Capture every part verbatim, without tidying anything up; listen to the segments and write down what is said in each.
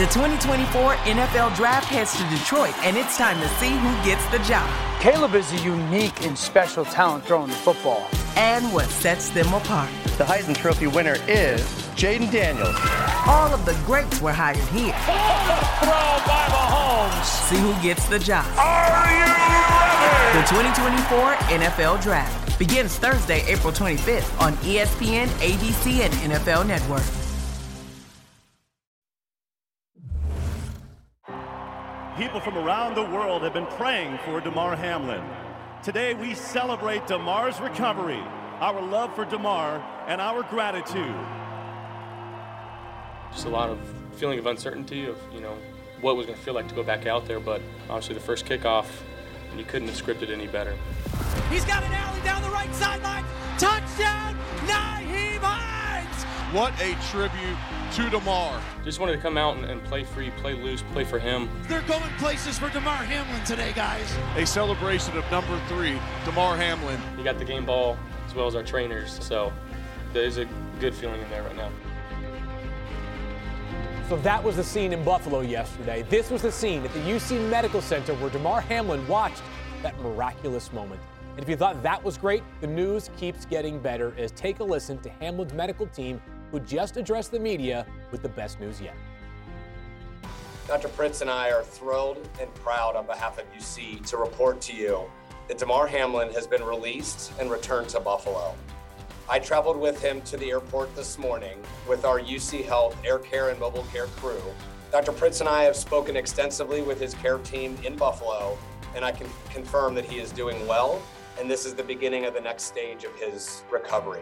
The twenty twenty-four N F L Draft heads to Detroit, and it's time to see who gets the job. Caleb is a unique and special talent throwing the football. And what sets them apart. The Heisman Trophy winner is Jaden Daniels. All of the greats were hired here. Throw by Mahomes. See who gets the job. Are you ready? The twenty twenty-four N F L Draft begins Thursday, April twenty-fifth on E S P N, A B C, and N F L Network. People from around the world have been praying for Damar Hamlin. Today we celebrate Damar's recovery, our love for Damar, and our gratitude. Just a lot of feeling of uncertainty of, you know, what it was going to feel like to go back out there, but obviously the first kickoff, and you couldn't have scripted any better. He's got an alley down the right sideline. Touchdown, Nyheim Hines! What a tribute to Damar. Just wanted to come out and, and play free, play loose, play for him. They're going places for Damar Hamlin today, guys. A celebration of number three, Damar Hamlin. He got the game ball as well as our trainers, so there's a good feeling in there right now. So that was the scene in Buffalo yesterday. This was the scene at the U C Medical Center where Damar Hamlin watched that miraculous moment. And if you thought that was great, the news keeps getting better as take a listen to Hamlin's medical team who just addressed the media with the best news yet. Doctor Pritz and I are thrilled and proud on behalf of U C to report to you that Damar Hamlin has been released and returned to Buffalo. I traveled with him to the airport this morning with our U C Health Air Care and Mobile Care crew. Doctor Pritz and I have spoken extensively with his care team in Buffalo, and I can confirm that he is doing well, and this is the beginning of the next stage of his recovery.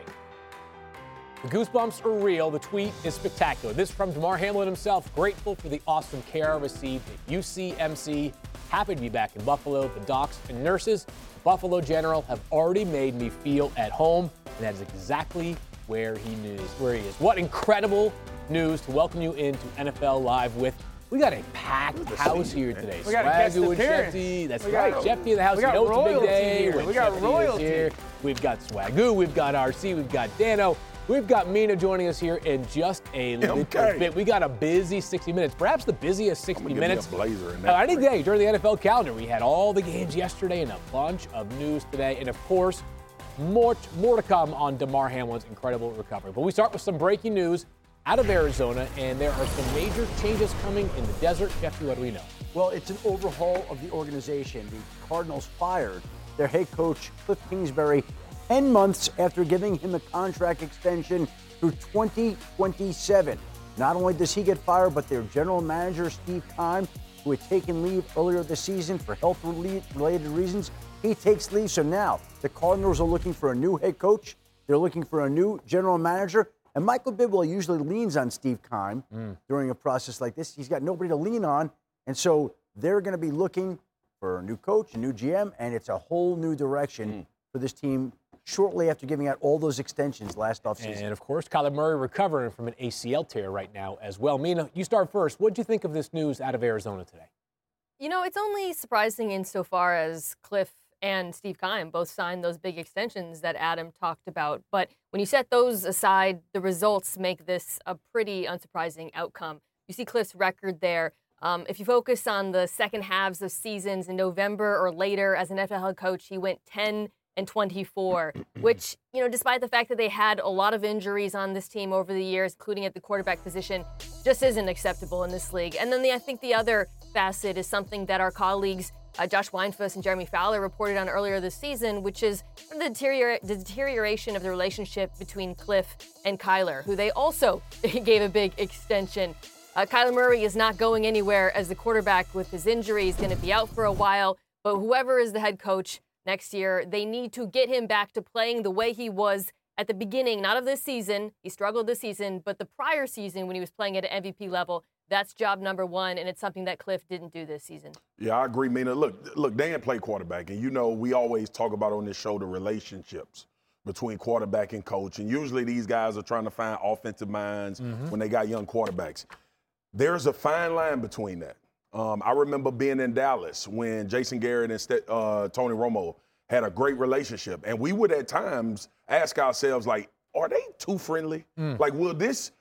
The goosebumps are real. The tweet is spectacular. This from Damar Hamlin himself. Grateful for the awesome care I received at U C M C. Happy to be back in Buffalo. The docs and nurses, Buffalo General, have already made me feel at home, and that is exactly where he is. Where he is. What incredible news to welcome you into N F L Live with. We got a packed house here today. We got a guest Swagoo and appearance. Shefty. That's We right. got- Shefty in the house. we You got know it's a big royalty day. here. when We got Shefty is royalty. here. We've got Swagoo. We've got R C. We've got Dano. We've got Mina joining us here in just a little Okay. bit. We got a busy sixty minutes, perhaps the busiest sixty I'm gonna minutes. give me a blazer in Uh, that any break. day during the N F L calendar. We had all the games yesterday and a bunch of news today. And, of course, more, more to come on Damar Hamlin's incredible recovery. But we start with some breaking news out of Arizona, and there are some major changes coming in the desert. Jeffrey, what do we know? Well, it's an overhaul of the organization. The Cardinals fired their head coach, Cliff Kingsbury, ten months after giving him a contract extension through twenty twenty-seven. Not only does he get fired, but their general manager, Steve Keim, who had taken leave earlier this season for health-related reasons, he takes leave. So now the Cardinals are looking for a new head coach. They're looking for a new general manager. And Michael Bidwell usually leans on Steve Keim mm. during a process like this. He's got nobody to lean on. And so they're going to be looking for a new coach, a new G M, and it's a whole new direction mm. for this team shortly after giving out all those extensions last offseason. And, of course, Kyler Murray recovering from an A C L tear right now as well. Mina, you start first. What did you think of this news out of Arizona today? You know, it's only surprising insofar as Cliff and Steve Keim both signed those big extensions that Adam talked about. But when you set those aside, the results make this a pretty unsurprising outcome. You see Cliff's record there. Um, if you focus on the second halves of seasons in November or later as an N F L head coach, he went ten and twenty-four, which, you know, despite the fact that they had a lot of injuries on this team over the years, including at the quarterback position, just isn't acceptable in this league. And then the, I think the other facet is something that our colleagues Uh, Josh Weinfuss and Jeremy Fowler reported on earlier this season, which is the, deterior- the deterioration of the relationship between Cliff and Kyler, who they also gave a big extension. Uh, Kyler Murray is not going anywhere as the quarterback with his injury. He's going to be out for a while, but whoever is the head coach next year, they need to get him back to playing the way he was at the beginning, not of this season. He struggled this season, but the prior season when he was playing at an M V P level. That's job number one, and it's something that Cliff didn't do this season. Yeah, I agree, Mina. Look, look, Dan played quarterback, and you know we always talk about on this show the relationships between quarterback and coach, and usually these guys are trying to find offensive minds mm-hmm. when they got young quarterbacks. There's a fine line between that. Um, I remember being in Dallas when Jason Garrett and St- uh, Tony Romo had a great relationship, and we would at times ask ourselves, like, are they too friendly? Mm. Like, will this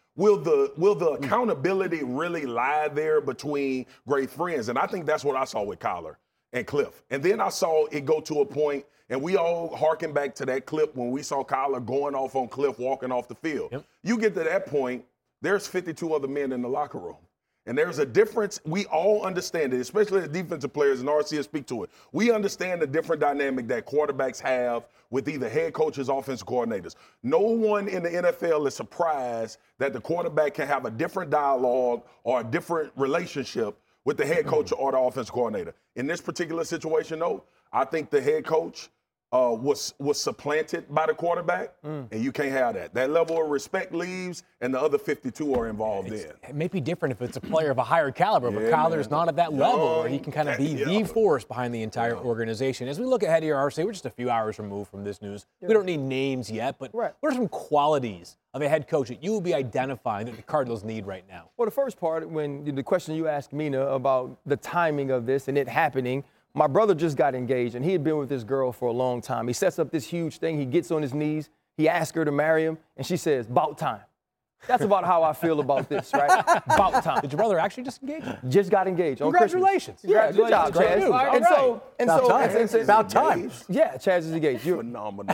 will the will the accountability really lie there between great friends? And I think that's what I saw with Kyler and Cliff. And then I saw it go to a point, and we all harken back to that clip when we saw Kyler going off on Cliff, walking off the field. Yep. You get to that point, there's fifty-two other men in the locker room. And there's a difference. We all understand it, especially the defensive players, and R C will speak to it. We understand the different dynamic that quarterbacks have with either head coaches, offensive coordinators. No one in the N F L is surprised that the quarterback can have a different dialogue or a different relationship with the head coach or the offensive coordinator. In this particular situation, though, I think the head coach Uh, was was supplanted by the quarterback, mm. and you can't have that. That level of respect leaves, and the other fifty-two are involved it's, in. It may be different if it's a player of a higher caliber, but yeah, Kyler's man. not at that level no. where he can kind of be yeah. the force behind the entire yeah. organization. As we look ahead here, R C, we're just a few hours removed from this news. Yeah. We don't need names yet, but right. what are some qualities of a head coach that you will be identifying that the Cardinals need right now? Well, the first part, when the question you asked Mina about the timing of this and it happening, my brother just got engaged, and he had been with this girl for a long time. He sets up this huge thing. He gets on his knees. He asks her to marry him, and she says, "About time." That's about how I feel about this, right? About time. Did your brother actually just engage? Just got engaged. Congratulations. On yeah, good job, Chaz. All right. And so, and about so, time. And, and, about time. Yeah, Chaz is engaged. You're phenomenal.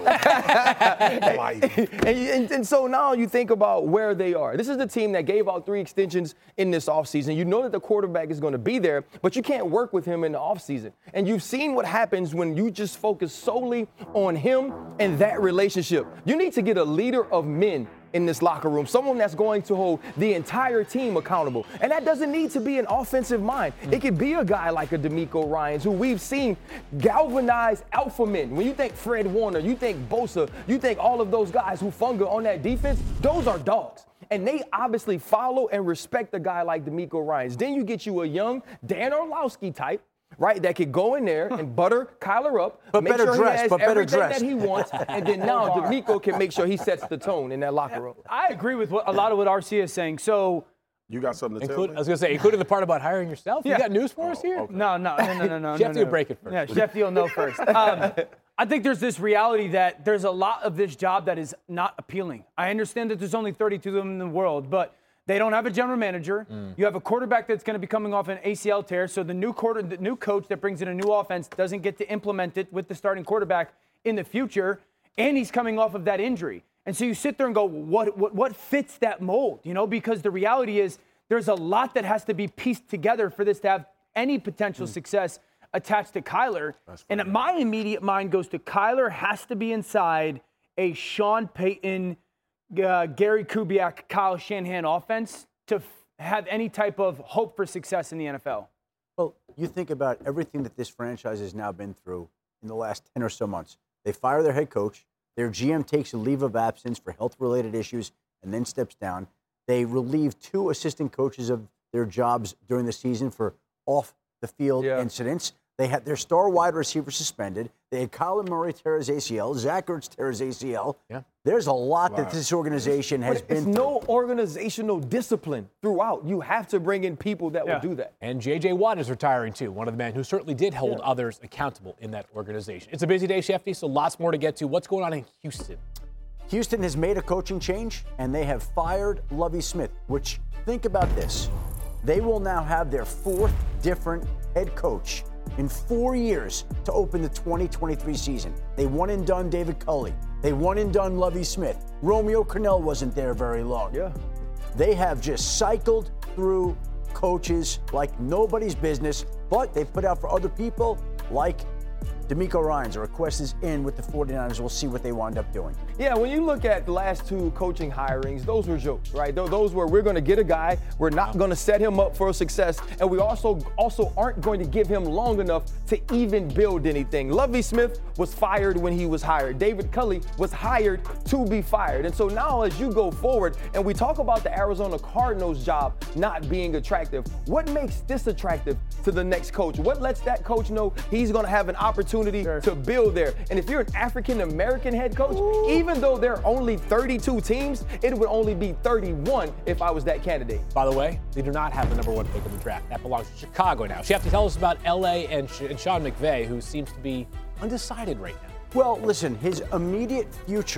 and, and, and so now you think about where they are. This is the team that gave out three extensions in this offseason. You know that the quarterback is going to be there, but you can't work with him in the offseason. And you've seen what happens when you just focus solely on him and that relationship. You need to get a leader of men in this locker room, someone that's going to hold the entire team accountable. And that doesn't need to be an offensive mind. It could be a guy like a DeMeco Ryans, who we've seen galvanize alpha men. When you think Fred Warner, you think Bosa, you think all of those guys who funga on that defense, those are dogs. And they obviously follow and respect a guy like DeMeco Ryans. Then you get you a young Dan Orlovsky type, right, that could go in there and butter Kyler up, but make better sure dressed, he has but better everything dressed. that he wants, and then now DeMeco can make sure he sets the tone in that locker room. I agree with what, a lot of what R C is saying. So you got something to Include, tell me? I was going to say, including the part about hiring yourself? Yeah. You got news for us here? Oh, okay. No, no, no, no, no, no. Shefty no, will no. break it first. Yeah, Shefty will know first. Um, I think there's this reality that there's a lot of this job that is not appealing. I understand that there's only thirty-two of them in the world, but they don't have a general manager. Mm. You have a quarterback that's going to be coming off an A C L tear, so the new quarter, the new coach that brings in a new offense doesn't get to implement it with the starting quarterback in the future, and he's coming off of that injury. And so you sit there and go, what what what fits that mold? You know, because the reality is there's a lot that has to be pieced together for this to have any potential mm. success attached to Kyler. And my immediate mind goes to Kyler has to be inside a Sean Payton, Uh, Gary Kubiak, Kyle Shanahan offense to f- have any type of hope for success in the N F L? Well, you think about everything that this franchise has now been through in the last ten or so months. They fire their head coach. Their G M takes a leave of absence for health-related issues and then steps down. They relieve two assistant coaches of their jobs during the season for off-the-field Yeah. incidents. They had their star wide receiver suspended. They had Kyler Murray tear his A C L. Zach Ertz tear his A C L. Yeah. There's a lot Wow. that this organization has But been it's through. no organizational discipline throughout. You have to bring in people that Yeah. will do that. And J J. Watt is retiring, too, one of the men who certainly did hold Yeah. others accountable in that organization. It's a busy day, Shefty, so lots more to get to. What's going on in Houston? Houston has made a coaching change, and they have fired Lovie Smith, which, think about this. They will now have their fourth different head coach in four years to open the twenty twenty-three season. They one and done David Culley. They one and done Lovie Smith. Romeo Crennel wasn't there very long. Yeah. They have just cycled through coaches like nobody's business, but they've put out for other people like DeMeco Ryans. A request is in with the forty-niners. We'll see what they wind up doing. Yeah, when you look at the last two coaching hirings, those were jokes, right? Th- Those were, we're going to get a guy, we're not going to set him up for success, and we also also aren't going to give him long enough to even build anything. Lovie Smith was fired when he was hired. David Culley was hired to be fired. And so now as you go forward, and we talk about the Arizona Cardinals job not being attractive, what makes this attractive to the next coach? What lets that coach know he's going to have an opportunity sure. to build there? And if you're an African-American head coach, Ooh. even though there are only thirty-two teams, it would only be thirty-one if I was that candidate. By the way, they do not have the number one pick in the draft. That belongs to Chicago now. So you have to tell us about L A and, Sh- and Sean McVay, who seems to be undecided right now. Well, listen, his immediate future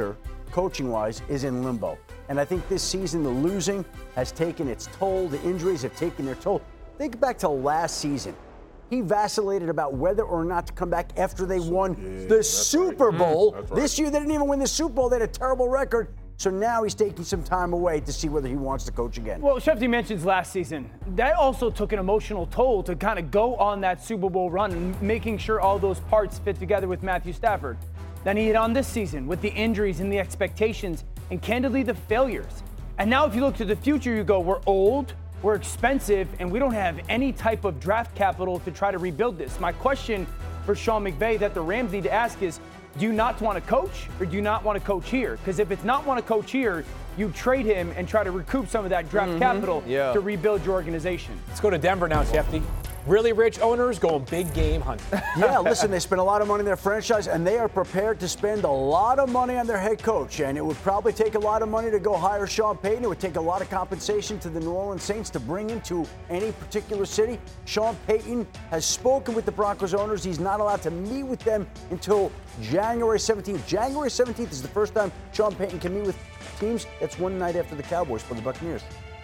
coaching-wise, is in limbo. And I think this season, the losing has taken its toll. The injuries have taken their toll. Think back to last season. He vacillated about whether or not to come back after they won yeah, the Super right. Bowl. Mm, right. This year, they didn't even win the Super Bowl. They had a terrible record. So now he's taking some time away to see whether he wants to coach again. Well, Shefty mentions last season. That also took an emotional toll to kind of go on that Super Bowl run and making sure all those parts fit together with Matthew Stafford. Then he hit on this season with the injuries and the expectations and candidly the failures. And now if you look to the future, you go, we're old, we're expensive, and we don't have any type of draft capital to try to rebuild this. My question for Sean McVay that the Rams need to ask is, do you not want to coach or do you not want to coach here? Because if it's not want to coach here, you trade him and try to recoup some of that draft mm-hmm. capital yeah. to rebuild your organization. Let's go to Denver now, Shefty. Really rich owners going big game hunting. Yeah, listen, they spend a lot of money in their franchise, and they are prepared to spend a lot of money on their head coach. And it would probably take a lot of money to go hire Sean Payton. It would take a lot of compensation to the New Orleans Saints to bring him to any particular city. Sean Payton has spoken with the Broncos owners. He's not allowed to meet with them until January seventeenth. January seventeenth is the first time Sean Payton can meet with teams. That's one night after the Cowboys for the Buccaneers.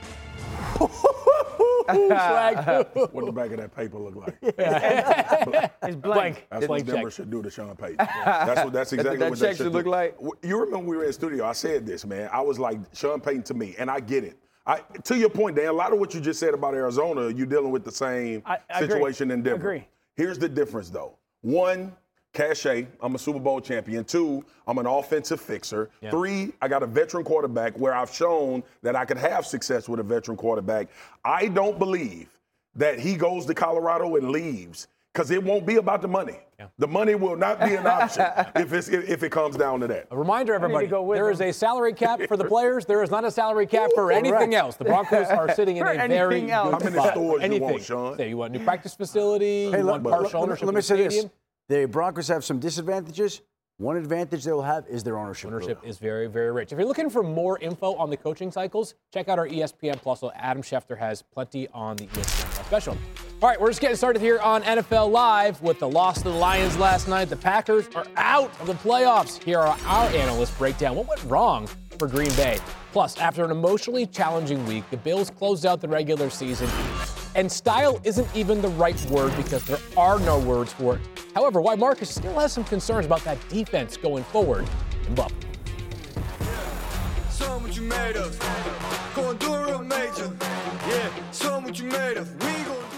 What the back of that paper look like? It's blank. That's Blank what Denver check. should do to Sean Payton. That's what. That's exactly that what check they should should do. look like. You remember we were in the studio? I said this, man. I was like, Sean Payton to me, and I get it. I, to your point, Dan, a lot of what you just said about Arizona, you're dealing with the same I, I situation agree. in Denver. I agree. Here's the difference, though. One, cachet. I'm a Super Bowl champion. Two, I'm an offensive fixer. Yeah. Three, I got a veteran quarterback where I've shown that I could have success with a veteran quarterback. I don't believe that he goes to Colorado and leaves because it won't be about the money. Yeah. The money will not be an option if, it's, if it comes down to that. A reminder, everybody, there is him. a salary cap for the players. There is not a salary cap for anything Correct. else. The Broncos are sitting in For a very anything else. good How many spot. stores you anything. want, Sean? Yeah, you want a new practice facility, Hey, you let, want let- partial let- ownership let me of the say this. stadium. The Broncos have some disadvantages. One advantage they'll have is their ownership. Ownership group. is very, very rich. If you're looking for more info on the coaching cycles, check out our E S P N Plus. So Adam Schefter has plenty on the E S P N Plus special. All right, we're just getting started here on N F L Live with the loss to the Lions last night. The Packers are out of the playoffs. Here are our analysts breakdown what went wrong for Green Bay. Plus, after an emotionally challenging week, the Bills closed out the regular season. And style isn't even the right word because there are no words for it. However, why Marcus still has some concerns about that defense going forward in Buffalo. Show 'em what you made of. Go and do it real major. Yeah, show 'em what you made of. We ain't gonna do it real.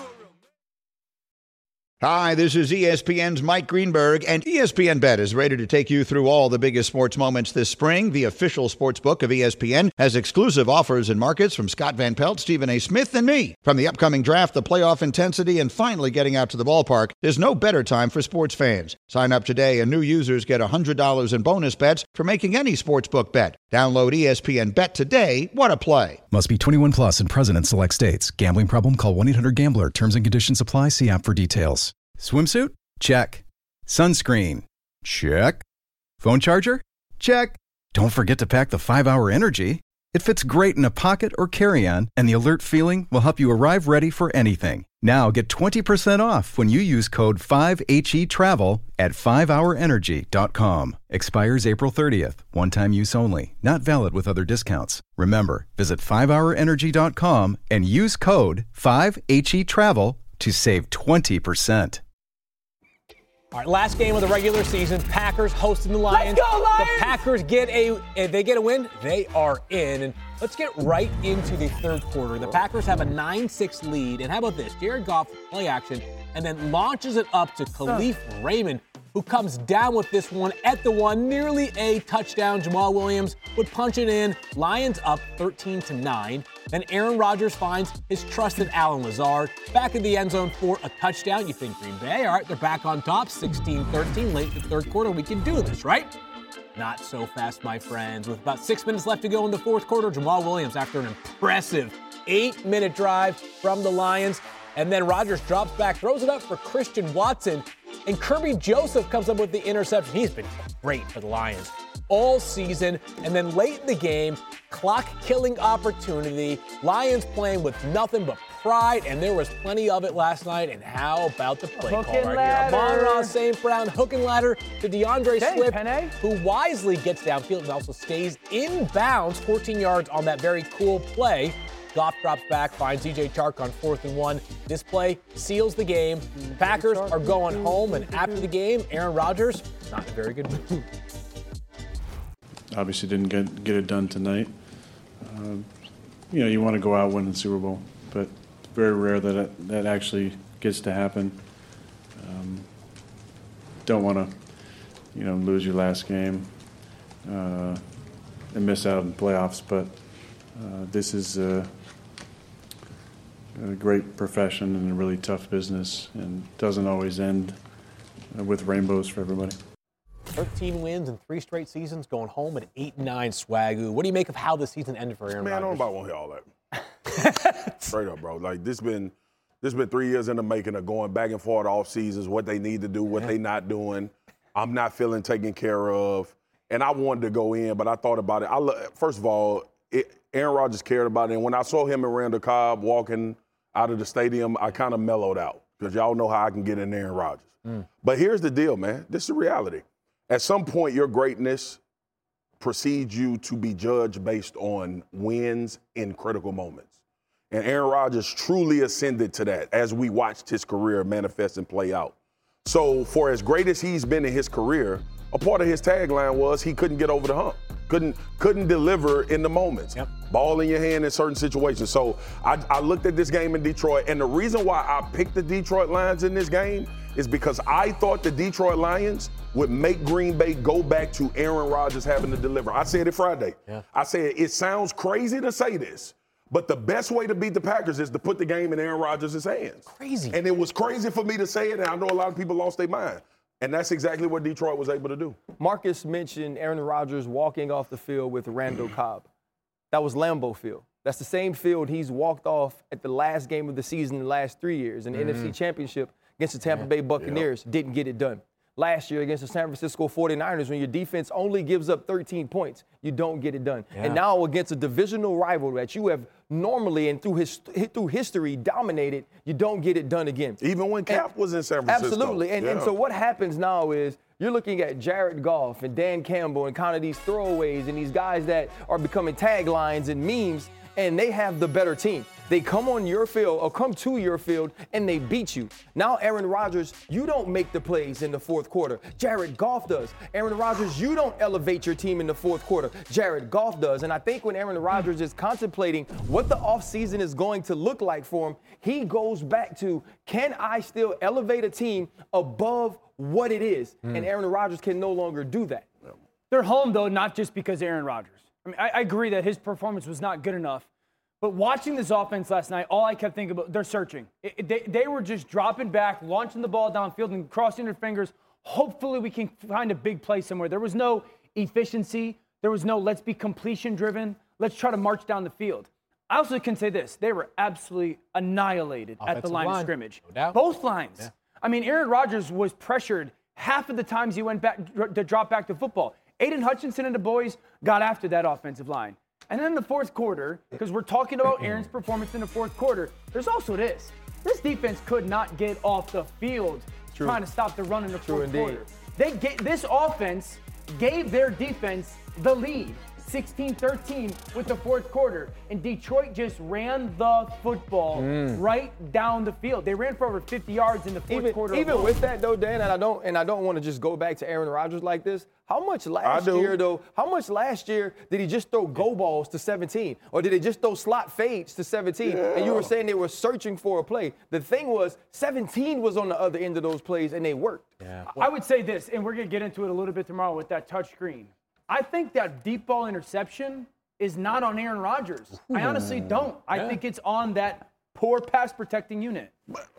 Hi, this is E S P N's Mike Greenberg, and E S P N Bet is ready to take you through all the biggest sports moments this spring. The official sports book of E S P N has exclusive offers and markets from Scott Van Pelt, Stephen A. Smith, and me. From the upcoming draft, the playoff intensity, and finally getting out to the ballpark, there's no better time for sports fans. Sign up today, and new users get one hundred dollars in bonus bets for making any sportsbook bet. Download E S P N Bet today. What a play. Must be twenty-one plus and present in select states. Gambling problem? Call one eight hundred gambler. Terms and conditions apply. See app for details. Swimsuit? Check. Sunscreen? Check. Phone charger? Check. Don't forget to pack the five hour Energy. It fits great in a pocket or carry-on, and the alert feeling will help you arrive ready for anything. Now get twenty percent off when you use code five H E travel at five hour energy dot com. Expires April thirtieth. One-time use only. Not valid with other discounts. Remember, visit five hour energy dot com and use code five H E travel to save twenty percent. All right, last game of the regular season, Packers hosting the Lions. Let's go, Lions! The Packers get a, if they get a win, they are in. And let's get right into the third quarter. The Packers have a nine six lead. And how about this? Jared Goff play action and then launches it up to Khalif Raymond, who comes down with this one at the one, nearly a touchdown. Jamal Williams would punch it in. Lions up thirteen to nine. Then Aaron Rodgers finds his trusted Allen Lazard back in the end zone for a touchdown. You think Green Bay, all right, they're back on top, sixteen thirteen, late in the third quarter. We can do this, right? Not so fast, my friends. With about six minutes left to go in the fourth quarter, Jamal Williams, after an impressive eight-minute drive from the Lions, and then Rodgers drops back, throws it up for Christian Watson, and Kirby Joseph comes up with the interception. He's been great for the Lions all season. And then late in the game, clock-killing opportunity. Lions playing with nothing but pride, and there was plenty of it last night. And how about the play Hook call and right ladder. here? Amon-Ra Saint Brown, hook and ladder to DeAndre Okay, Swift, Penny. who wisely gets downfield and also stays in bounds, fourteen yards on that very cool play. Goff drops back, finds D J Chark on fourth and one. This play seals the game. The Packers are going home, and after the game, Aaron Rodgers, not in a very good mood. Obviously didn't get get it done tonight. Uh, you know, you want to go out winning the Super Bowl, but it's very rare that it, that actually gets to happen. Um, don't want to, you know, lose your last game uh, and miss out on playoffs, but uh, this is a, a great profession and a really tough business, and doesn't always end uh, with rainbows for everybody. thirteen wins in three straight seasons, going home at eight and nine. Swagoo. What do you make of how the season ended for Aaron Man, I Rodgers? don't want to hear all that. Straight up, bro. Like this been this been three years in the making of going back and forth off seasons, what they need to do, what yeah. they not doing. I'm not feeling taken care of, and I wanted to go in, but I thought about it. I lo- first of all, it, Aaron Rodgers cared about it, and when I saw him and Randall Cobb walking out of the stadium, I kind of mellowed out because y'all know how I can get in Aaron Rodgers. Mm. But here's the deal, man. This is the reality. At some point, your greatness precedes you to be judged based on wins in critical moments. And Aaron Rodgers truly ascended to that as we watched his career manifest and play out. So for as great as he's been in his career, a part of his tagline was he couldn't get over the hump, couldn't couldn't deliver in the moments. Yep. Ball in your hand in certain situations. So I, I looked at this game in Detroit, and the reason why I picked the Detroit Lions in this game is because I thought the Detroit Lions would make Green Bay go back to Aaron Rodgers having to deliver. I said it Friday. Yeah. I said it sounds crazy to say this, but the best way to beat the Packers is to put the game in Aaron Rodgers' hands. Crazy. And it was crazy for me to say it, and I know a lot of people lost their mind. And that's exactly what Detroit was able to do. Marcus mentioned Aaron Rodgers walking off the field with Randall Cobb. That was Lambeau Field. That's the same field he's walked off at the last game of the season in the last three years in the mm-hmm. N F C Championship against the Tampa Bay Buccaneers. Yep. Didn't get it done. Last year against the San Francisco forty-niners, when your defense only gives up thirteen points, you don't get it done. Yeah. And now against a divisional rival that you have normally and through his through history dominated, you don't get it done again. Even when Cap and, was in San Francisco. Absolutely. And, yeah. and so what happens now is you're looking at Jared Goff and Dan Campbell and kind of these throwaways and these guys that are becoming taglines and memes, and they have the better team. They come on your field or come to your field and they beat you. Now, Aaron Rodgers, you don't make the plays in the fourth quarter. Jared Goff does. Aaron Rodgers, you don't elevate your team in the fourth quarter. Jared Goff does. And I think when Aaron Rodgers is contemplating what the offseason is going to look like for him, he goes back to, can I still elevate a team above what it is? Mm. And Aaron Rodgers can no longer do that. They're home, though, not just because Aaron Rodgers. I mean, I, I agree that his performance was not good enough. But watching this offense last night, all I kept thinking about, they're searching. It, it, they, they were just dropping back, launching the ball downfield and crossing their fingers. Hopefully we can find a big play somewhere. There was no efficiency. There was no let's be completion-driven. Let's try to march down the field. I also can say this. They were absolutely annihilated Offensive at the line, line of scrimmage. No doubt. Both lines. Yeah. I mean, Aaron Rodgers was pressured half of the times he went back to drop back to football. Aiden Hutchinson and the boys got after that offensive line. And then in the fourth quarter, because we're talking about Aaron's performance in the fourth quarter, there's also this. This defense could not get off the field True. trying to stop the run in the True fourth indeed. quarter. They get, this offense gave their defense the lead, sixteen thirteen with the fourth quarter. And Detroit just ran the football mm. right down the field. They ran for over fifty yards in the fourth even, quarter. Even alone. with that, though, Dan, and I don't and I don't want to just go back to Aaron Rodgers like this. How much last year, though, how much last year did he just throw go balls to seventeen? Or did he just throw slot fades to seventeen? Yeah. And you were saying they were searching for a play. The thing was, seventeen was on the other end of those plays, and they worked. Yeah. I would say this, and we're going to get into it a little bit tomorrow with that touch screen. I think that deep ball interception is not on Aaron Rodgers. Ooh. I honestly don't. I yeah. think it's on that poor pass protecting unit.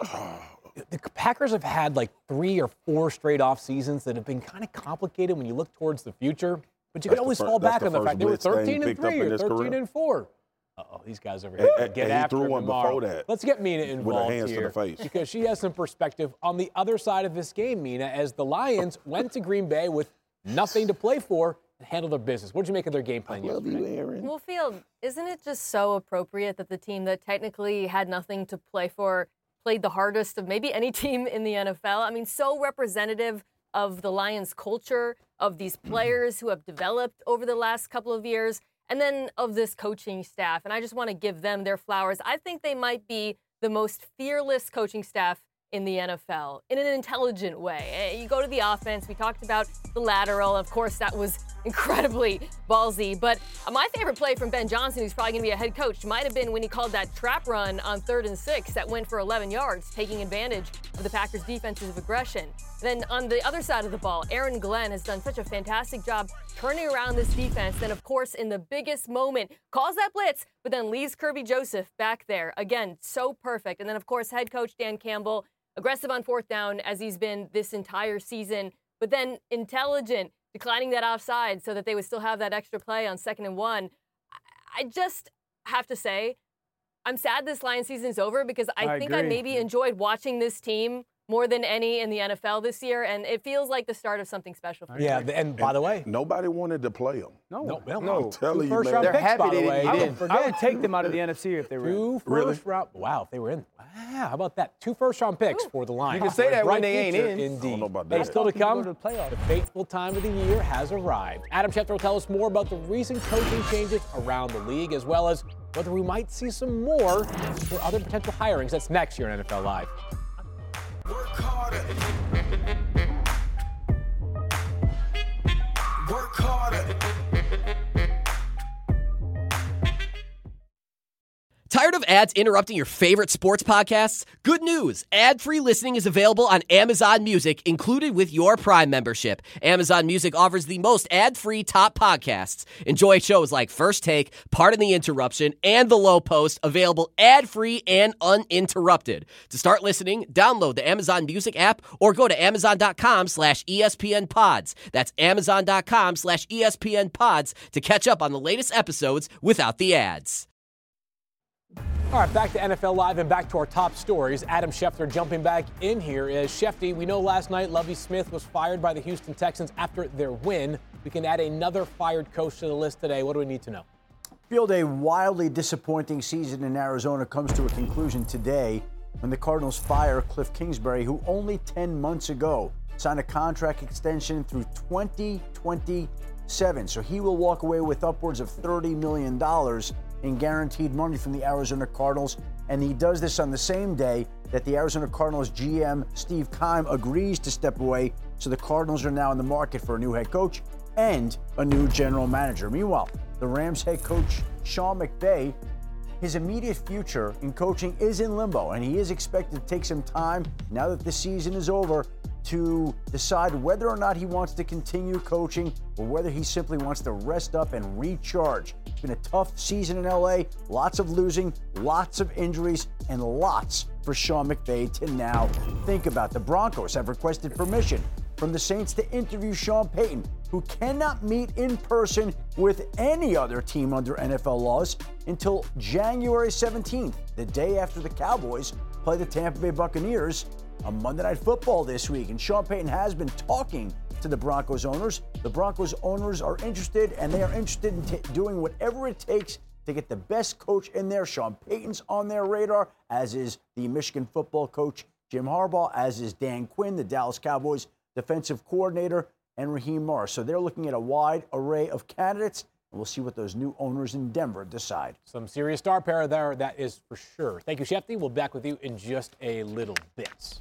The Packers have had like three or four straight off seasons that have been kind of complicated when you look towards the future. But you that's can always fir- fall back on the fact they were thirteen and three or thirteen and four. Uh-oh, these guys over here. And, get and after he threw one tomorrow. before that. Let's get Mina involved with her hands here to the face. because she has some perspective on the other side of this game, Mina, as the Lions went to Green Bay with nothing to play for handle their business. What did you make of their game plan? I love you, Aaron. Well, Field, isn't it just so appropriate that the team that technically had nothing to play for played the hardest of maybe any team in the N F L? I mean, so representative of the Lions culture, of these players who have developed over the last couple of years, and then of this coaching staff. And I just want to give them their flowers. I think they might be the most fearless coaching staff in the N F L in an intelligent way. You go to the offense. We talked about the lateral. Of course, that was incredibly ballsy. But my favorite play from Ben Johnson, who's probably going to be a head coach, might have been when he called that trap run on third and six that went for eleven yards, taking advantage of the Packers' defensive aggression. Then on the other side of the ball, Aaron Glenn has done such a fantastic job turning around this defense. Then, of course, in the biggest moment, calls that blitz, but then leaves Kirby Joseph back there. Again, so perfect. And then, of course, head coach Dan Campbell, aggressive on fourth down as he's been this entire season, but then intelligent, declining that offside so that they would still have that extra play on second and one. I just have to say, I'm sad this Lions season's over because I, I think agree. I maybe enjoyed watching this team more than any in the N F L this year, and it feels like the start of something special for Yeah, me. and by the way, nobody wanted to play them. No, no, no. no. I'm telling you, First man. round They're picks, happy by they the way. didn't- I they would, didn't. I would take them out of the N F C if they were in. Two Really? first round. Wow, if they were in. Wow, how about that? Two first round picks for the Lions. You can say For a that when bright they ain't future, in. Indeed. I don't know about Hey, that. still to People come. go to the playoffs. The fateful time of the year has arrived. Adam Schefter will tell us more about the recent coaching changes around the league, as well as whether we might see some more for other potential hirings. That's next year on N F L Live. Work harder. Work harder. Tired of ads interrupting your favorite sports podcasts? Good news! Ad-free listening is available on Amazon Music, included with your Prime membership. Amazon Music offers the most ad-free top podcasts. Enjoy shows like First Take, Pardon the Interruption, and The Low Post, available ad-free and uninterrupted. To start listening, download the Amazon Music app or go to amazon.com slash ESPN pods. That's amazon.com slash ESPN pods to catch up on the latest episodes without the ads. All right, back to N F L Live and back to our top stories. Adam Schefter jumping back in here. As Shefty, we know last night Lovie Smith was fired by the Houston Texans after their win. We can add another fired coach to the list today. What do we need to know? Field, a wildly disappointing season in Arizona comes to a conclusion today when the Cardinals fire Cliff Kingsbury, who only ten months ago signed a contract extension through twenty twenty-seven. So he will walk away with upwards of thirty million dollars in guaranteed money from the Arizona Cardinals. And he does this on the same day that the Arizona Cardinals G M Steve Keim agrees to step away. So the Cardinals are now in the market for a new head coach and a new general manager. Meanwhile, the Rams head coach Sean McVay, his immediate future in coaching is in limbo, and he is expected to take some time now that the season is over to decide whether or not he wants to continue coaching or whether he simply wants to rest up and recharge. It's been a tough season in L A, lots of losing, lots of injuries, and lots for Sean McVay to now think about. The Broncos have requested permission from the Saints to interview Sean Payton, who cannot meet in person with any other team under N F L laws until January seventeenth, the day after the Cowboys play the Tampa Bay Buccaneers on Monday Night Football this week. And Sean Payton has been talking to the Broncos owners. The Broncos owners are interested, and they are interested in t- doing whatever it takes to get the best coach in there. Sean Payton's on their radar, as is the Michigan football coach Jim Harbaugh, as is Dan Quinn, the Dallas Cowboys defensive coordinator, and Raheem Morris. So they're looking at a wide array of candidates, and we'll see what those new owners in Denver decide. Some serious star power there, that is for sure. Thank you, Shefty. We'll be back with you in just a little bit.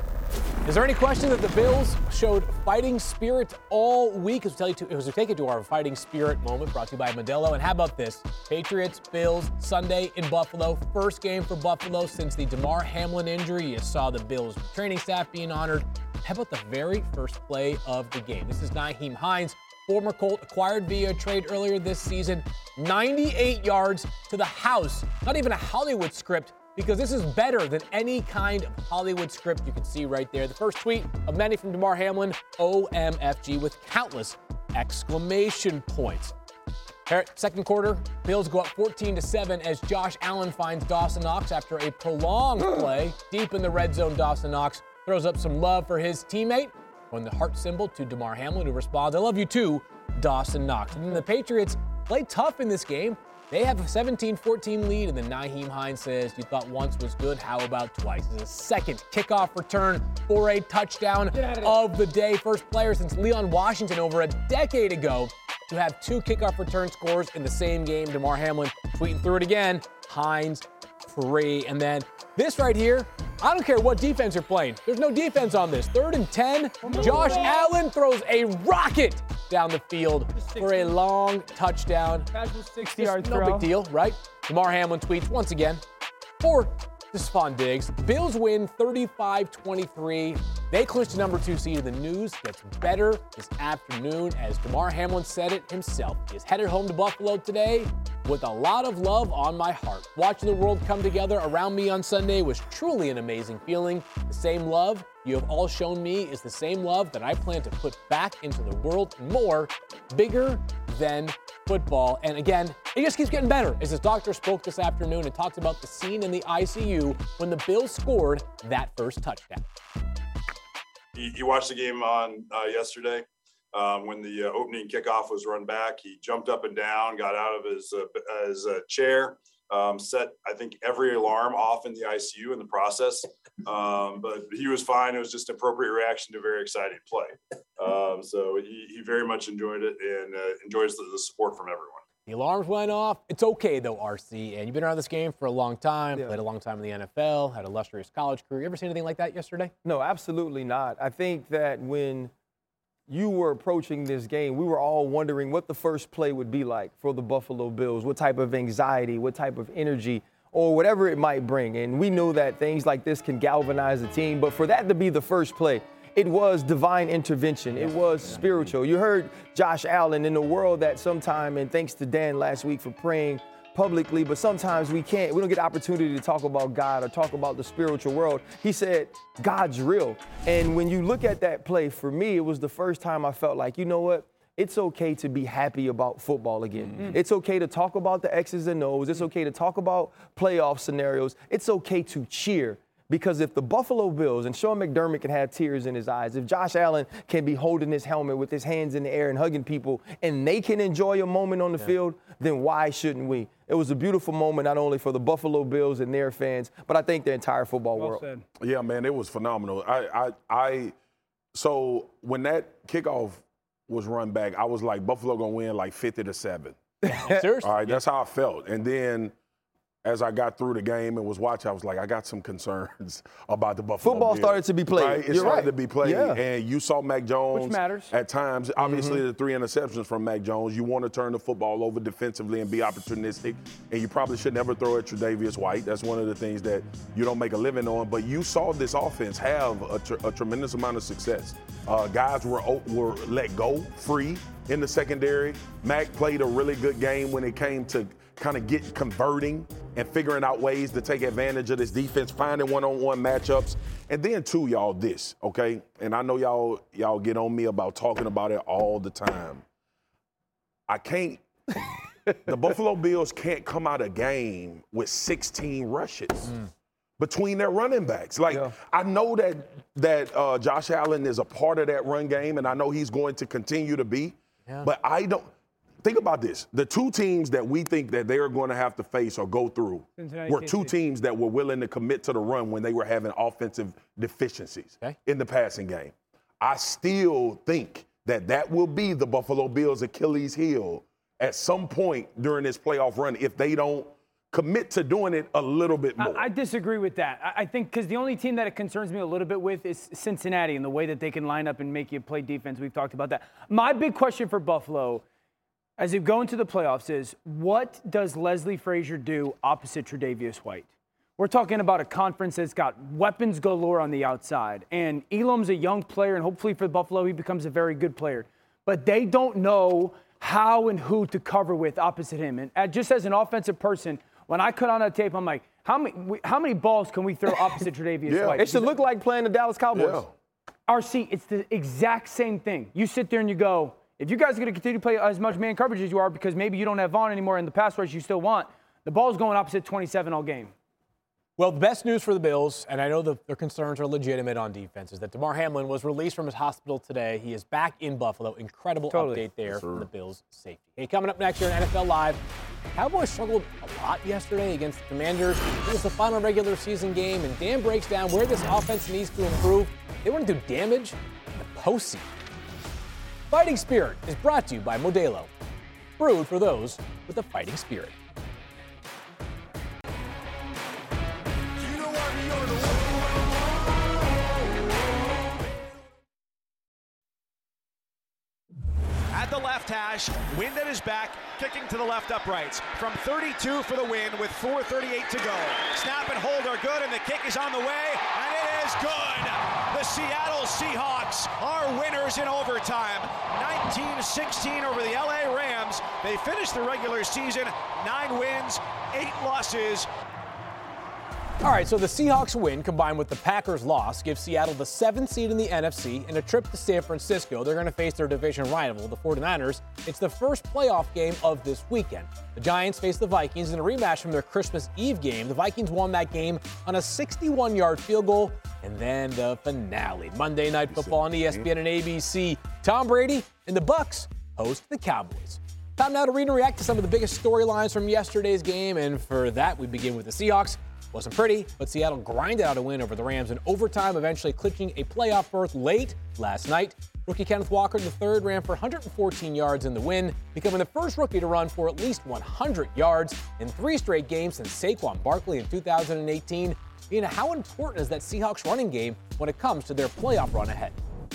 Is there any question that the Bills showed fighting spirit all week? As we, tell you to, as we take it to our fighting spirit moment, brought to you by Modelo. And how about this? Patriots, Bills, Sunday in Buffalo. First game for Buffalo since the Damar Hamlin injury. You saw the Bills training staff being honored. How about the very first play of the game? This is Nyheim Hines, former Colt, acquired via trade earlier this season. ninety-eight yards to the house. Not even a Hollywood script, because this is better than any kind of Hollywood script you can see right there. The first tweet of many from Damar Hamlin, O M F G, with countless exclamation points. Second quarter, Bills go up fourteen to seven as Josh Allen finds Dawson Knox after a prolonged play. Deep in the red zone, Dawson Knox throws up some love for his teammate, on the heart symbol to Damar Hamlin, who responds, "I love you too," Dawson Knox. And then the Patriots played tough in this game. They have a seventeen fourteen lead, and then Nyheim Hines says, you thought once was good, how about twice? It's a second kickoff return for a touchdown of the day. First player since Leon Washington over a decade ago to have two kickoff return scores in the same game. Damar Hamlin tweeting through it again. Hines free. And then this right here, I don't care what defense you're playing. There's no defense on this. Third and ten. Josh Allen throws a rocket down the field for a long touchdown. Casual sixty-yard no throw. big deal, right? Damar Hamlin tweets once again for Stephon Diggs. Bills win thirty-five twenty-three. They clinch the number two seed, and the news gets better this afternoon as Damar Hamlin said it himself. He is headed home to Buffalo today with a lot of love on my heart. Watching the world come together around me on Sunday was truly an amazing feeling. The same love you have all shown me is the same love that I plan to put back into the world, and more, bigger than football. And again, it just keeps getting better as his doctor spoke this afternoon and talked about the scene in the I C U when the Bills scored that first touchdown. You, you watched the game on uh, yesterday um, when the uh, opening kickoff was run back. He jumped up and down, got out of his, uh, his uh, chair, um, set, I think, every alarm off in the I C U in the process. Um, but he was fine. It was just an appropriate reaction to a very exciting play. Um, so he, he very much enjoyed it and uh, enjoys the, the support from everyone. The alarms went off. It's okay, though, R C. And you've been around this game for a long time, Yeah. played a long time in the N F L, had a illustrious college career. You ever seen anything like that yesterday? No, absolutely not. I think that when you were approaching this game, we were all wondering what the first play would be like for the Buffalo Bills, what type of anxiety, what type of energy, or whatever it might bring. And we knew that things like this can galvanize a team. But for that to be the first play, it was divine intervention. It was spiritual. You heard Josh Allen in a world that sometime, and thanks to Dan last week for praying publicly, but sometimes we can't, we don't get the opportunity to talk about God or talk about the spiritual world. He said, God's real. And when you look at that play, for me, it was the first time I felt like, you know what? It's okay to be happy about football again. Mm-hmm. It's okay to talk about the X's and O's. It's okay to talk about playoff scenarios. It's okay to cheer. Because if the Buffalo Bills, and Sean McDermott can have tears in his eyes, if Josh Allen can be holding his helmet with his hands in the air and hugging people, and they can enjoy a moment on the yeah. field, then why shouldn't we? It was a beautiful moment, not only for the Buffalo Bills and their fans, but I think the entire football well world. Said. Yeah, man, it was phenomenal. I, I, I, so when that kickoff was run back, I was like, Buffalo gonna win like fifty to seven. Seriously? All right, that's how I felt. And then as I got through the game and was watching, I was like, I got some concerns about the Buffalo Football Bills. started to be played. Right? It You're started right. to be played. Yeah. And you saw Mac Jones Which matters. at times. Obviously, Mm-hmm. the three interceptions from Mac Jones. You want to turn the football over defensively and be opportunistic. And you probably should never throw at Tre'Davious White. That's one of the things that you don't make a living on. But you saw this offense have a, tr- a tremendous amount of success. Uh, guys were were let go free in the secondary. Mac played a really good game when it came to kind of get converting and figuring out ways to take advantage of this defense, finding one-on-one matchups. And then too, y'all, this, okay? And I know y'all y'all get on me about talking about it all the time. I can't, the Buffalo Bills can't come out a game with sixteen rushes mm. between their running backs. Like, yeah. I know that that uh, Josh Allen is a part of that run game, and I know he's going to continue to be, yeah. but I don't, think about this. The two teams that we think that they are going to have to face or go through Cincinnati, were two teams that were willing to commit to the run when they were having offensive deficiencies okay. in the passing game. I still think that that will be the Buffalo Bills' Achilles heel at some point during this playoff run if they don't commit to doing it a little bit more. I, I disagree with that. I, I think because the only team that it concerns me a little bit with is Cincinnati and the way that they can line up and make you play defense. We've talked about that. My big question for Buffalo as you go into the playoffs is, what does Leslie Frazier do opposite Tre'Davious White? We're talking about a conference that's got weapons galore on the outside. And Elam's a young player, and hopefully for Buffalo he becomes a very good player. But they don't know how and who to cover with opposite him. And just as an offensive person, when I cut on that tape, I'm like, how many how many balls can we throw opposite Tre'Davious yeah. White? It should look like playing the Dallas Cowboys. Yeah. R C, it's the exact same thing. You sit there and you go, if you guys are going to continue to play as much man coverage as you are because maybe you don't have Vaughn anymore in the pass rush you still want, the ball's going opposite twenty-seven all game. Well, the best news for the Bills, and I know the, their concerns are legitimate on defense, is that Damar Hamlin was released from his hospital today. He is back in Buffalo. Incredible Totally. update there Yes, from the Bills' safety. Hey, coming up next here in N F L Live, Cowboys struggled a lot yesterday against the Commanders. It was the final regular season game, and Dan breaks down where this offense needs to improve. They want to do damage in the postseason. Fighting Spirit is brought to you by Modelo, brewed for those with a fighting spirit. At the left hash, wind at his back, kicking to the left uprights. From thirty-two for the win with four thirty-eight to go. Snap and hold are good, and the kick is on the way, and it is good. The Seattle Seahawks are winners in overtime. nineteen sixteen over the L A Rams. They finished the regular season, nine wins, eight losses. All right, so the Seahawks win combined with the Packers loss gives Seattle the seventh seed in the N F C and a trip to San Francisco. They're going to face their division rival, the forty-niners. It's the first playoff game of this weekend. The Giants face the Vikings in a rematch from their Christmas Eve game. The Vikings won that game on a sixty-one-yard field goal. And then the finale, Monday Night Football on E S P N and A B C. Tom Brady and the Bucs host the Cowboys. Time now to read and react to some of the biggest storylines from yesterday's game. And for that, we begin with the Seahawks. Wasn't pretty, but Seattle grinded out a win over the Rams in overtime, eventually clinching a playoff berth late last night. Rookie Kenneth Walker the third ran for one hundred fourteen yards in the win, becoming the first rookie to run for at least one hundred yards in three straight games since Saquon Barkley in two thousand eighteen. Ina, how important is that Seahawks running game when it comes to their playoff run ahead?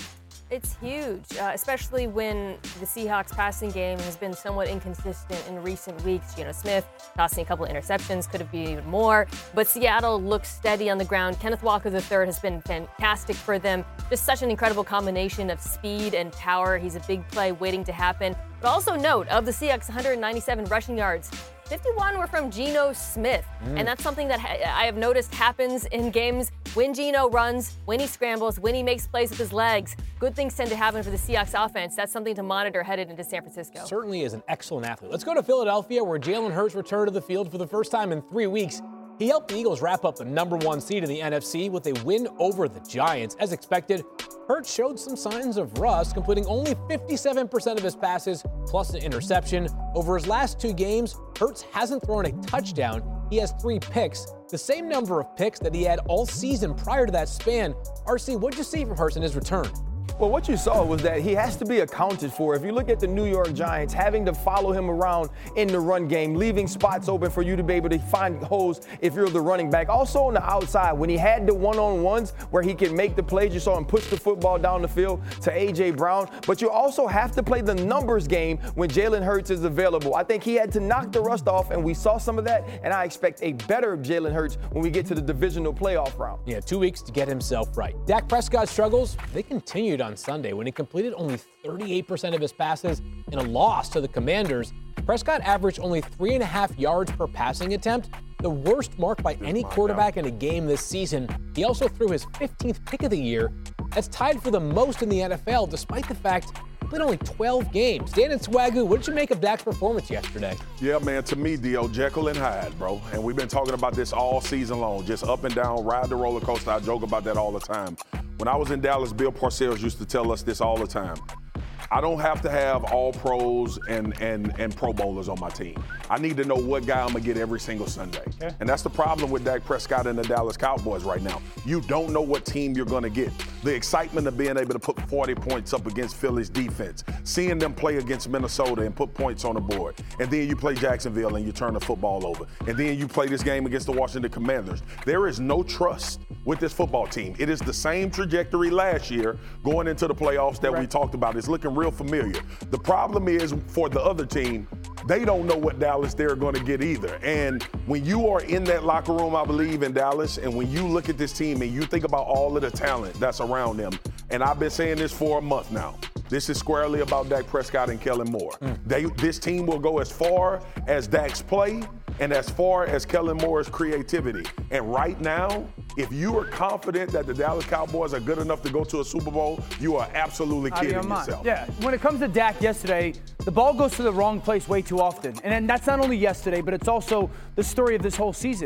It's huge, uh, especially when the Seahawks passing game has been somewhat inconsistent in recent weeks. Geno Smith tossing a couple of interceptions, could have been even more. But Seattle looks steady on the ground. Kenneth Walker the third has been fantastic for them. Just such an incredible combination of speed and power. He's a big play waiting to happen. But also note, of the Seahawks' one hundred ninety-seven rushing yards, fifty-one were from Geno Smith. Mm. And that's something that ha- I have noticed happens in games when Geno runs, when he scrambles, when he makes plays with his legs. Good things tend to happen for the Seahawks offense. That's something to monitor headed into San Francisco. Certainly is an excellent athlete. Let's go to Philadelphia, where Jalen Hurts returned to the field for the first time in three weeks. He helped the Eagles wrap up the number one seed in the N F C with a win over the Giants. As expected, Hurts showed some signs of rust, completing only fifty-seven percent of his passes, plus an interception. Over his last two games, Hurts hasn't thrown a touchdown. He has three picks, the same number of picks that he had all season prior to that span. R C, what'd you see from Hurts in his return? Well, what you saw was that he has to be accounted for. If you look at the New York Giants, having to follow him around in the run game, leaving spots open for you to be able to find holes if you're the running back. Also on the outside, when he had the one-on-ones where he can make the plays, you saw him push the football down the field to A J. Brown. But you also have to play the numbers game when Jalen Hurts is available. I think he had to knock the rust off, and we saw some of that, and I expect a better Jalen Hurts when we get to the divisional playoff round. Yeah, two weeks to get himself right. Dak Prescott's struggles, they continued on Sunday when he completed only thirty-eight percent of his passes in a loss to the Commanders. Prescott averaged only three and a half yards per passing attempt, the worst mark by any quarterback in a game this season. He also threw his fifteenth pick of the year. That's tied for the most in the N F L, despite the fact he played only twelve games. Dan and Swagoo, what did you make of Dak's performance yesterday? Yeah, man, to me, Dio, Jekyll and Hyde, bro. And we've been talking about this all season long, just up and down, ride the roller coaster. I joke about that all the time. When I was in Dallas, Bill Parcells used to tell us this all the time. I don't have to have all pros and, and, and pro bowlers on my team. I need to know what guy I'm going to get every single Sunday. Okay. And that's the problem with Dak Prescott and the Dallas Cowboys right now. You don't know what team you're going to get. The excitement of being able to put forty points up against Philly's defense, seeing them play against Minnesota and put points on the board, and then you play Jacksonville and you turn the football over, and then you play this game against the Washington Commanders. There is no trust with this football team. It is the same trajectory last year going into the playoffs that right. we talked about. It's looking real familiar. The problem is for the other team, they don't know what Dallas they're going to get either. And when you are in that locker room, I believe, in Dallas, and when you look at this team and you think about all of the talent that's around them, and I've been saying this for a month now, this is squarely about Dak Prescott and Kellen Moore. Mm. They, this team will go as far as Dak's play and as far as Kellen Moore's creativity. And right now, if you are confident that the Dallas Cowboys are good enough to go to a Super Bowl, you are absolutely kidding yourself. Yeah, when it comes to Dak yesterday, the ball goes to the wrong place way too often. And that's not only yesterday, but it's also the story of this whole season.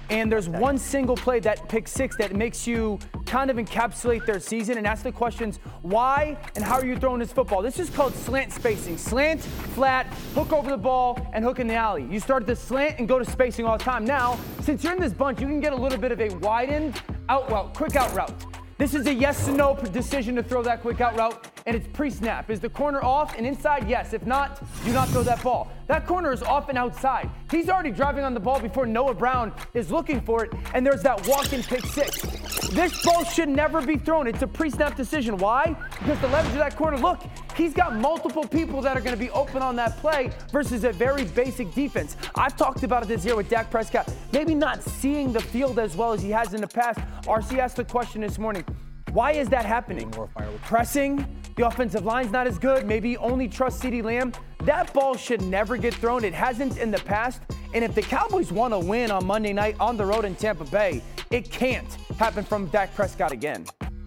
And there's one single play, that pick six, that makes you kind of encapsulate their season and ask the questions, why and how are you throwing this football? This is called slant spacing. Slant, flat, hook over the ball, and hook in the alley. You start at the slant and go to spacing all the time. Now, since you're in this bunch, you can get a little bit of a widened out route, quick out route. This is a yes or no decision to throw that quick out route, and it's pre-snap. Is the corner off and inside? Yes. If not, do not throw that ball. That corner is off and outside. He's already driving on the ball before Noah Brown is looking for it, and there's that walk-in pick six. This ball should never be thrown. It's a pre-snap decision. Why? Because the leverage of that corner, look, he's got multiple people that are going to be open on that play versus a very basic defense. I've talked about it this year with Dak Prescott, maybe not seeing the field as well as he has in the past. R C asked the question this morning, why is that happening? Pressing, the offensive line's not as good, maybe only trust CeeDee Lamb. That ball should never get thrown. It hasn't in the past. And if the Cowboys want to win on Monday night on the road in Tampa Bay, it can't happen from Dak Prescott again.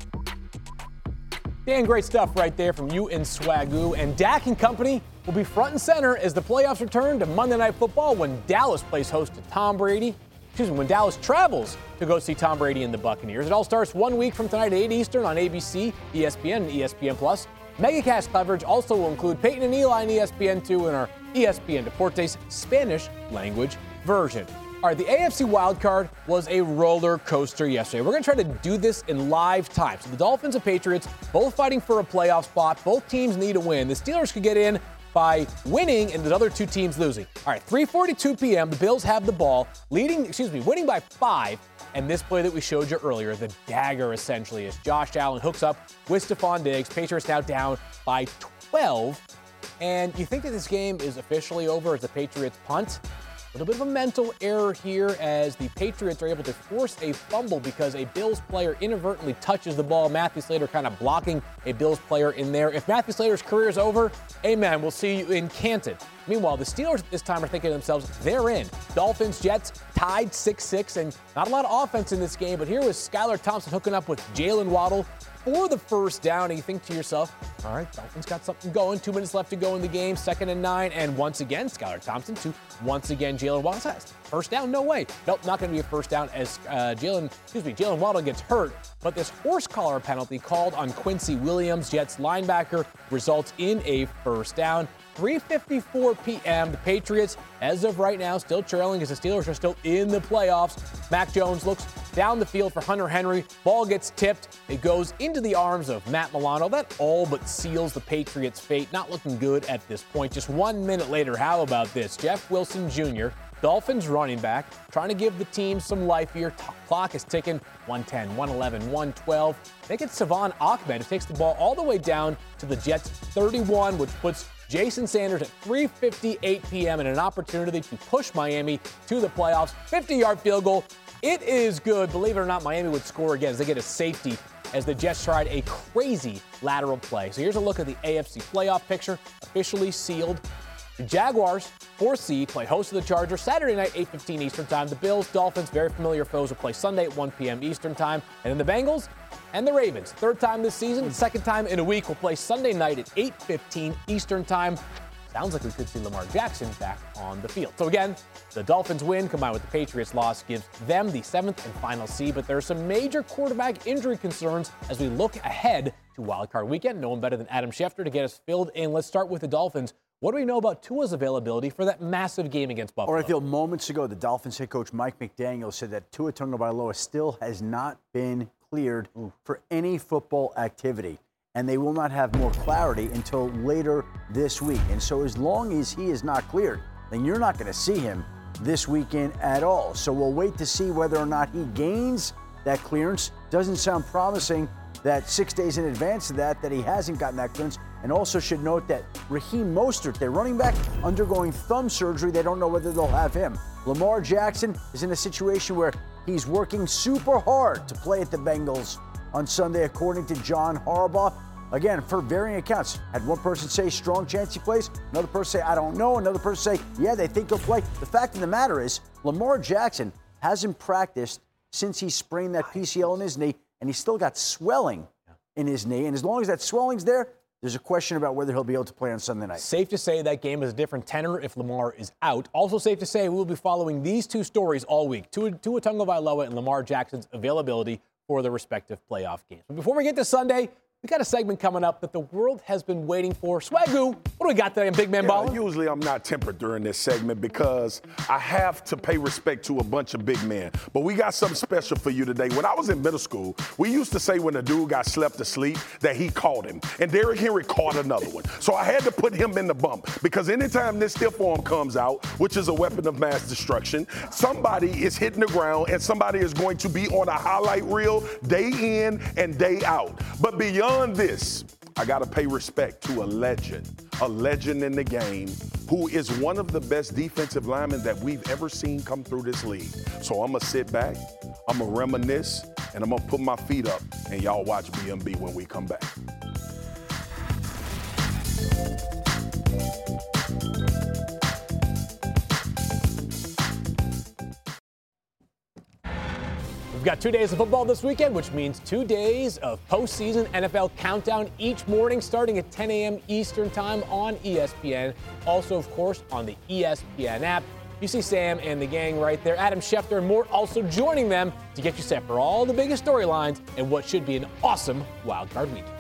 Dan, great stuff right there from you and Swagoo. And Dak and company will be front and center as the playoffs return to Monday Night Football when Dallas plays host to Tom Brady. Excuse me, when Dallas travels to go see Tom Brady and the Buccaneers. It all starts one week from tonight at eight Eastern on A B C, E S P N, and E S P N Plus. Megacast coverage also will include Peyton and Eli on E S P N two and our E S P N Deportes Spanish language version. All right, the A F C wildcard was a roller coaster yesterday. We're going to try to do this in live time. So the Dolphins and Patriots both fighting for a playoff spot. Both teams need a win. The Steelers could get in by winning and the other two teams losing. All right, three forty-two p.m., the Bills have the ball, leading, excuse me, winning by five. And this play that we showed you earlier, the dagger essentially, as Josh Allen hooks up with Stephon Diggs. Patriots now down by twelve. And you think that this game is officially over as the Patriots punt? A little bit of a mental error here as the Patriots are able to force a fumble because a Bills player inadvertently touches the ball. Matthew Slater kind of blocking a Bills player in there. If Matthew Slater's career is over, amen, we'll see you in Canton. Meanwhile, the Steelers at this time are thinking to themselves, they're in. Dolphins, Jets tied six six, and not a lot of offense in this game, but here was Skylar Thompson hooking up with Jalen Waddle for the first down, and you think to yourself, all right, Dolphins got something going. Two minutes left to go in the game, second and nine, and once again, Skylar Thompson to once again Jalen Waddle says, first down, no way. Nope, not going to be a first down as uh, Jalen, excuse me, Jalen Waddle gets hurt, but this horse collar penalty called on Quincy Williams, Jets linebacker, results in a first down. three fifty-four p.m. The Patriots, as of right now, still trailing as the Steelers are still in the playoffs. Mac Jones looks down the field for Hunter Henry. Ball gets tipped. It goes into the arms of Matt Milano. That all but seals the Patriots' fate. Not looking good at this point. Just one minute later, how about this? Jeff Wilson Junior, Dolphins running back, trying to give the team some life here. T- clock is ticking. one ten, one eleven, one twelve. I think it's Savon Ahmed who takes the ball all the way down to the Jets' thirty-one, which puts Jason Sanders at three fifty-eight p.m. and an opportunity to push Miami to the playoffs. fifty-yard field goal. It is good. Believe it or not, Miami would score again as they get a safety as the Jets tried a crazy lateral play. So here's a look at the A F C playoff picture, officially sealed. The Jaguars, fourth seed, play host to the Chargers Saturday night, eight fifteen Eastern Time. The Bills, Dolphins, very familiar foes, will play Sunday at one p.m. Eastern Time. And then the Bengals and the Ravens, third time this season, second time in a week, will play Sunday night at eight fifteen Eastern Time. Sounds like we could see Lamar Jackson back on the field. So again, the Dolphins win combined with the Patriots loss gives them the seventh and final seed, but there are some major quarterback injury concerns as we look ahead to Wildcard Weekend. No one better than Adam Schefter to get us filled in. Let's start with the Dolphins. What do we know about Tua's availability for that massive game against Buffalo? Or I feel moments ago, the Dolphins head coach Mike McDaniel said that Tua Tagovailoa still has not been cleared Ooh. for any football activity, and they will not have more clarity until later this week. And so as long as he is not cleared, then you're not going to see him this weekend at all. So we'll wait to see whether or not he gains that clearance. Doesn't sound promising that six days in advance of that, that he hasn't gotten that clearance. And also should note that Raheem Mostert, their running back, undergoing thumb surgery. They don't know whether they'll have him. Lamar Jackson is in a situation where he's working super hard to play at the Bengals on Sunday, according to John Harbaugh. Again, for varying accounts, had one person say strong chance he plays, another person say I don't know, another person say yeah, they think he'll play. The fact of the matter is Lamar Jackson hasn't practiced since he sprained that P C L in his knee, and he's still got swelling in his knee. And as long as that swelling's there, There's a question about whether he'll be able to play on Sunday night. Safe to say that game is a different tenor if Lamar is out. Also safe to say we'll be following these two stories all week, Tua, Tua Tagovailoa and Lamar Jackson's availability for the respective playoff games. But before we get to Sunday, we got a segment coming up that the world has been waiting for. Swagoo, what do we got today in Big Man yeah, Ballin'? Usually I'm not tempered during this segment because I have to pay respect to a bunch of big men. But we got something special for you today. When I was in middle school, we used to say when a dude got slept asleep that he caught him. And Derrick Henry caught another one. So I had to put him in the bump because anytime this stiff arm comes out, which is a weapon of mass destruction, somebody is hitting the ground and somebody is going to be on a highlight reel day in and day out. But beyond this, I got to pay respect to a legend, a legend in the game who is one of the best defensive linemen that we've ever seen come through this league. So I'm going to sit back, I'm going to reminisce, and I'm going to put my feet up, and y'all watch B M B when we come back. We've got two days of football this weekend, which means two days of postseason N F L countdown each morning starting at ten a.m. Eastern time on E S P N. Also, of course, on the E S P N app. You see Sam and the gang right there. Adam Schefter and more also joining them to get you set for all the biggest storylines and what should be an awesome Wild Card week.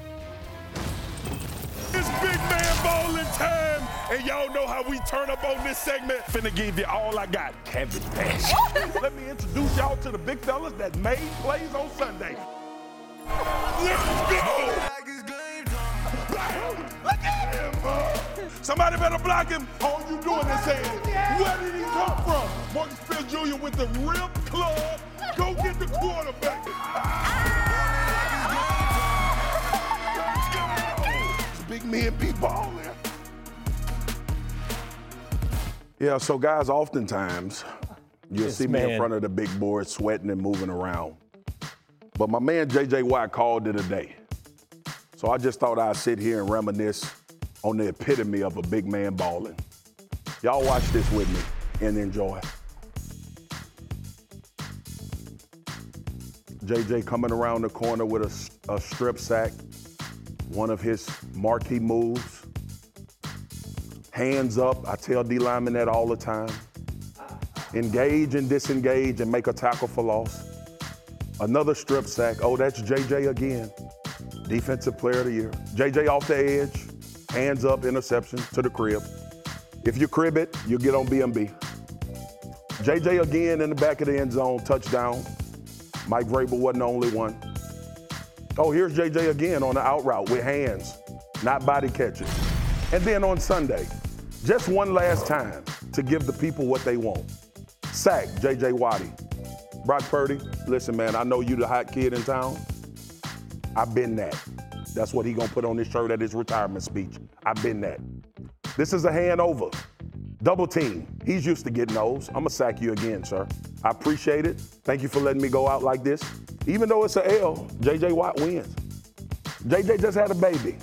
It's big man bowling time, and y'all know how we turn up on this segment. Finna give you all I got, Kevin Nash. Let me introduce y'all to the big fellas that made plays on Sunday. Let's go! Look at him, bro. Somebody better block him. All you doing is saying, where did he come from? Marcus Field Junior with the rip club. Go get the quarterback. Big men be balling. Yeah, so guys, oftentimes you'll Yes, see me man. in front of the big board sweating and moving around. But my man J J Watt called it a day. So I just thought I'd sit here and reminisce on the epitome of a big man balling. Y'all watch this with me and enjoy. J J coming around the corner with a, a strip sack. One of his marquee moves. Hands up, I tell D linemen that all the time. Engage and disengage and make a tackle for loss. Another strip sack, oh, that's J J again. Defensive player of the year. J J off the edge, hands up, interception to the crib. If you crib it, you get on B M B. J J again in the back of the end zone, touchdown. Mike Vrabel wasn't the only one. Oh, here's J J again on the out route with hands, not body catches. And then on Sunday, just one last time to give the people what they want. Sack, J J Watt. Brock Purdy, listen, man, I know you the hot kid in town. I've been that. That's what he gonna put on his shirt at his retirement speech. I've been that. This is a hand over. Double team. He's used to getting those. I'm gonna sack you again, sir. I appreciate it. Thank you for letting me go out like this. Even though it's an L, J J Watt wins. J J just had a baby.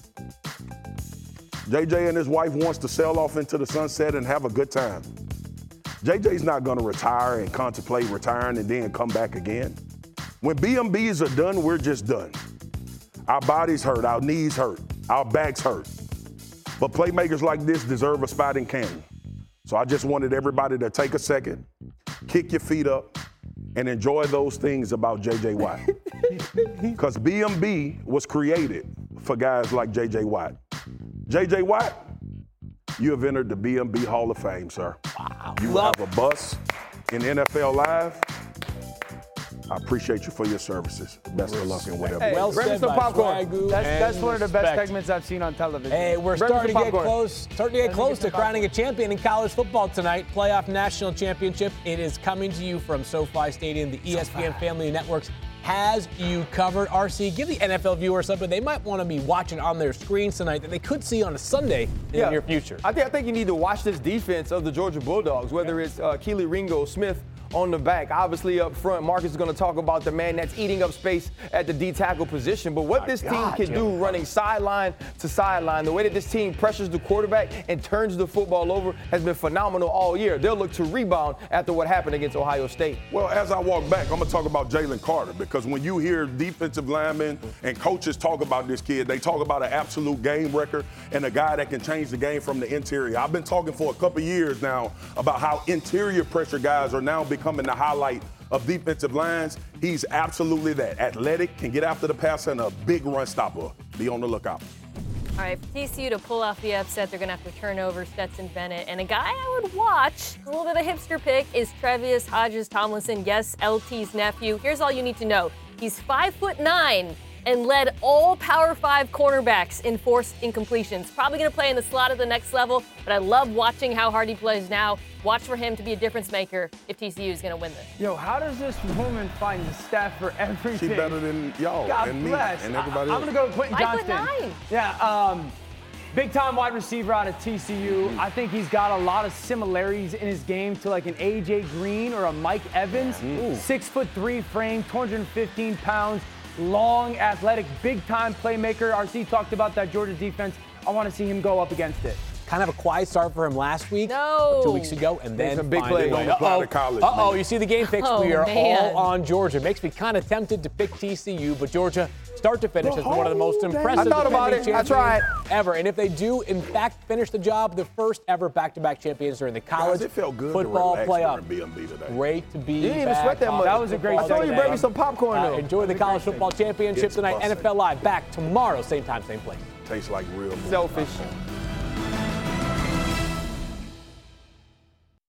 J J and his wife wants to sail off into the sunset and have a good time. J J's not gonna retire and contemplate retiring and then come back again. When B M Bs are done, we're just done. Our bodies hurt, our knees hurt, our backs hurt. But playmakers like this deserve a spot in Canton. So I just wanted everybody to take a second, kick your feet up, and enjoy those things about J J Watt. Because B M B was created for guys like J J Watt. J J Watt, you have entered the B M B Hall of Fame, sir. Wow. You will have a bus in N F L Live. I appreciate you for your services. Best of luck in whatever. Hey, well bring said some by popcorn. Swagoo That's, and that's one of the best respect. segments I've seen on television. Hey, we're Bring starting some to get popcorn. close. Starting to get Let's close get to some crowning a champion in college football tonight. Playoff National Championship. It is coming to you from SoFi Stadium. The E S P N Family Networks has you covered. R C, give the N F L viewers something they might want to be watching on their screens tonight that they could see on a Sunday in Yeah. the near future. I think I think you need to watch this defense of the Georgia Bulldogs, whether it's uh, Keely Ringo Smith on the back. Obviously, up front, Marcus is going to talk about the man that's eating up space at the D tackle position. But what My this God, team can Jim. do running sideline to sideline, the way that this team pressures the quarterback and turns the football over has been phenomenal all year. They'll look to rebound after what happened against Ohio State. Well, as I walk back, I'm going to talk about Jalen Carter, because when you hear defensive linemen and coaches talk about this kid, they talk about an absolute game record and a guy that can change the game from the interior. I've been talking for a couple years now about how interior pressure guys are now becoming the highlight of defensive lines. He's absolutely that. Athletic, can get after the passer, and a big run stopper. Be on the lookout. All right, for T C U to pull off the upset, they're going to have to turn over Stetson Bennett. And a guy I would watch, a little bit of a hipster pick, is Trevius Hodges Tomlinson. Yes, L T's nephew. Here's all you need to know. He's five foot nine and led all Power Five cornerbacks in forced incompletions. Probably going to play in the slot at the next level, but I love watching how hard he plays now. Watch for him to be a difference maker if T C U is going to win this. Yo, how does this woman find the stat for everything? She better than y'all God and me bless. and everybody I, else. I'm going to go with Quentin Five foot Johnston. nine. Yeah, um, big-time wide receiver out of T C U. Mm. I think he's got a lot of similarities in his game to like an A J Green or a Mike Evans. Mm. Six foot three frame, two hundred fifteen pounds, long, athletic, big-time playmaker. R C talked about that Georgia defense. I want to see him go up against it. Kind of a quiet start for him last week, No. two weeks ago, and then some big find plays. a way. Don't apply Uh-oh. to college, Uh-oh, man. you see the game picks. Oh, we are man. all on Georgia. Makes me kind of tempted to pick T C U, but Georgia, start to finish, has been one of the most impressive I thought about defending it. I tried. champions ever. And if they do, in fact, finish the job, the first ever back-to-back champions during the college Guys, it felt good football to relax playoff. during B M B today. Great to be You didn't even back sweat that on much. That was a great I told you, segment. bring me some popcorn, Uh, though. enjoy the college football championship It's tonight. busting. N F L Live back tomorrow, same time, same place. Tastes like real. Selfish.